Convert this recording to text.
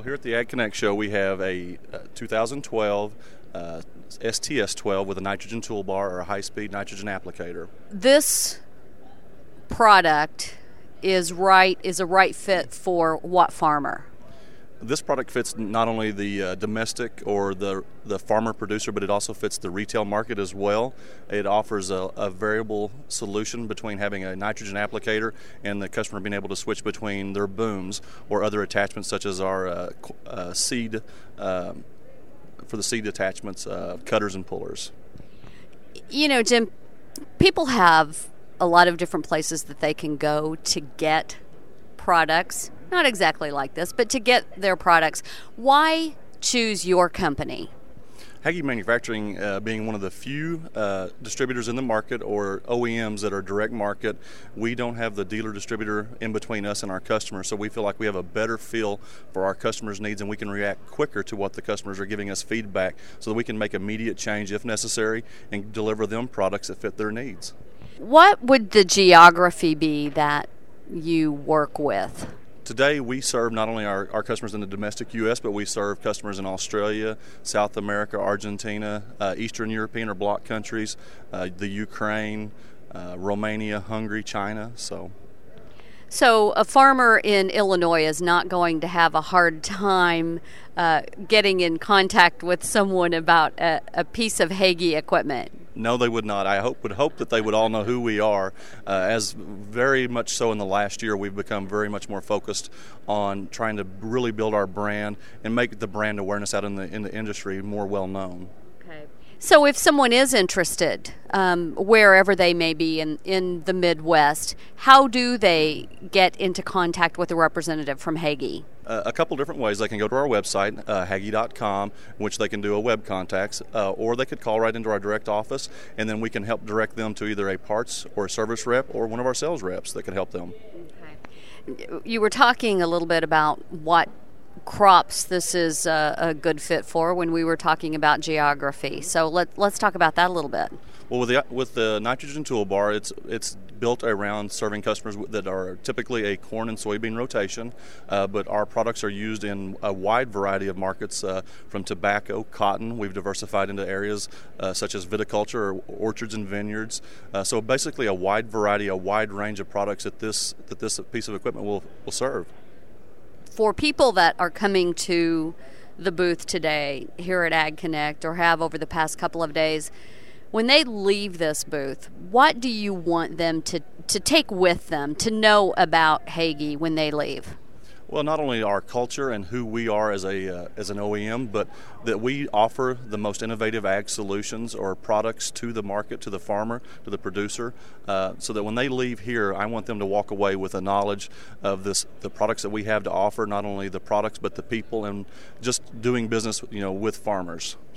Here at the Ag Connect show, we have a 2012 STS-12 with a nitrogen toolbar or a high-speed nitrogen applicator. This product is a right fit for what farmer? This product fits not only the domestic or the farmer producer, but it also fits the retail market as well. It offers a variable solution between having a nitrogen applicator and the customer being able to switch between their booms or other attachments such as our seed, for the seed attachments, cutters and pullers. You know, Jim, people have a lot of different places that they can go to get products. Not exactly like this, but to get their products. Why choose your company? Hagie Manufacturing being one of the few distributors in the market or OEMs that are direct market, we don't have the dealer distributor in between us and our customers, so we feel like we have a better feel for our customers' needs and we can react quicker to what the customers are giving us feedback so that we can make immediate change if necessary and deliver them products that fit their needs. What would the geography be that you work with? Today we serve not only our customers in the domestic U.S., but we serve customers in Australia, South America, Argentina, Eastern European or bloc countries, the Ukraine, Romania, Hungary, China. So a farmer in Illinois is not going to have a hard time getting in contact with someone about a piece of Hagie equipment. No, they would not. I would hope that they would all know who we are. As very much so in the last year, we've become very much more focused on trying to really build our brand and make the brand awareness out in the industry more well known. Okay. So if someone is interested, wherever they may be in the Midwest, how do they get into contact with a representative from Hagie? A couple different ways. They can go to our website, Hagie.com, which they can do a web contacts, or they could call right into our direct office, and then we can help direct them to either a parts or a service rep or one of our sales reps that can help them. Okay. You were talking a little bit about what crops this is a good fit for when we were talking about geography. So let's talk about that a little bit. Well, with the nitrogen toolbar, it's built around serving customers that are typically a corn and soybean rotation, but our products are used in a wide variety of markets, from tobacco, cotton. We've diversified into areas such as viticulture or orchards and vineyards. So basically a wide variety, a wide range of products that this piece of equipment will serve. For people that are coming to the booth today here at Ag Connect or have over the past couple of days, when they leave this booth, what do you want them to take with them, to know about Hagie when they leave? Well, not only our culture and who we are as an OEM, but that we offer the most innovative ag solutions or products to the market, to the farmer, to the producer, so that when they leave here, I want them to walk away with a knowledge of the products that we have to offer, not only the products but the people, and just doing business, with farmers.